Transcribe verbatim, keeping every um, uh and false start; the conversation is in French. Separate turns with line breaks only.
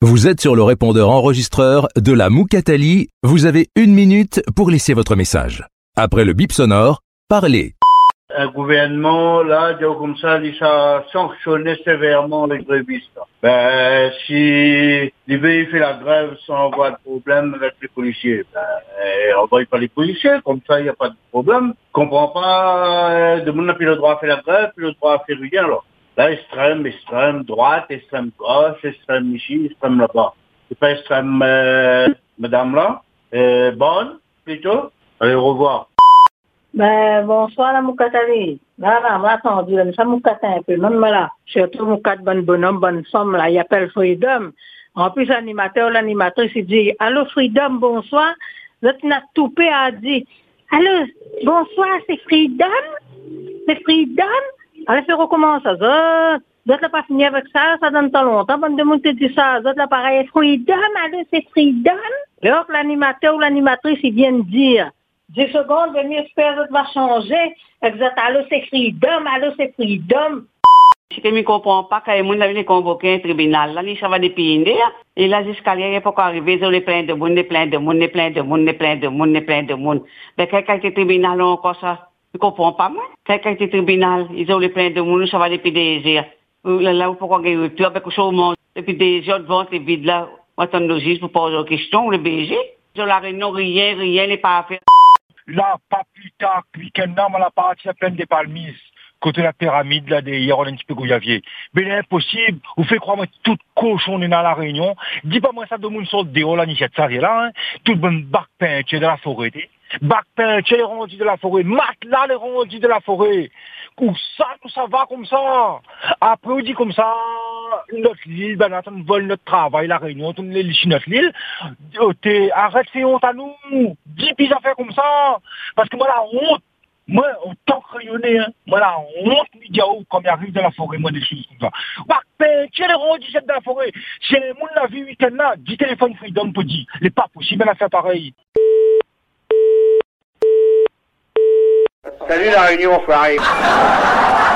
Vous êtes sur le répondeur enregistreur de la Moukatali. Vous avez une minute pour laisser votre message. Après le bip sonore, parlez.
Un gouvernement, là, comme ça, il a sanctionné sévèrement les grévistes. Ben, si les pays fait la grève sans avoir de problème avec les policiers, ben, on va pas les policiers, comme ça, il n'y a pas de problème. Je comprends pas, de monde n'a plus le droit à faire la grève, plus le droit à faire rien, alors. Là, extrême, extrême droite, extrême gauche, extrême ici, extrême là-bas. C'est pas extrême, euh, madame là, euh, bonne, plutôt. Allez, au revoir.
Ben, bonsoir la Moukatali. Là, là, m'a attendu, là, ça Moukata un peu, même là. Surtout Moukat, bonne bonhomme, bonne femme, là, il appelle Freedom. En plus, l'animateur, l'animatrice, il dit, allô Freedom, bonsoir. L'autre n'a toupé, a dit, allô, bonsoir, c'est Freedom? C'est Freedom? Allez, c'est recommence ça. D'autres n'a pas fini avec ça, ça donne tant longtemps. Bonne de monde te dit ça. D'autres là, pareil, Freedom, allô, c'est Freedom? Alors, l'animateur ou l'animatrice, il vient de dire, dix secondes, demi espère que va changer. Exact, allô, c'est Freedom, allô, c'est Freedom.
Si tu ne comprends pas, quand les gens viennent convoquer un tribunal, là, ça va dépendre. Et là, jusqu'à là, il faut arriver, il y a plein de monde, plein de monde, plein de monde, plein de monde, plein de monde. Mais quelqu'un qui est tribunal, encore ça, je ne comprends pas, moi. Quelqu'un qui est tribunal, ils ont plein de monde, ça va dépendre. Là, pourquoi il y a eu tout, avec le chômage, depuis des autres ventes, les vides là, on attend le juge pour poser aux questions, le B G. Sur la réunion, rien, rien n'est pas à faire.
Là, pas plus tard, week-end, on a parti à pleine des palmises. Côté la pyramide, là, des hier, on a un petit peu gouillavier. Mais c'est impossible. Vous faites croire, moi, tout cochon est dans la réunion. Dis pas, moi, ça, de monde sort dehors, là, ni cette ça, là, hein. Tout le bon bac peinture de la forêt, bac peinture, les rendus de la forêt. Matelas, les rendus de la forêt. Où ça, tout ça va comme ça. Après, on dit comme ça, notre île, ben, on vole notre travail, la réunion, on les lit notre île. Arrête, c'est honte à nous. Dis, puis ça fait comme ça. Parce que moi, la honte, moi, en tant que rayonné, hein, moi, la honte, média, comme il arrive dans la forêt, moi, des choses comme ça. Bah, ben, tiens, les rendus dans la forêt. C'est le monde la vie week-end là, dix téléphones Freedom peut dire. Il n'est pas possible à faire pareil.
Salut la réunion, Fleury.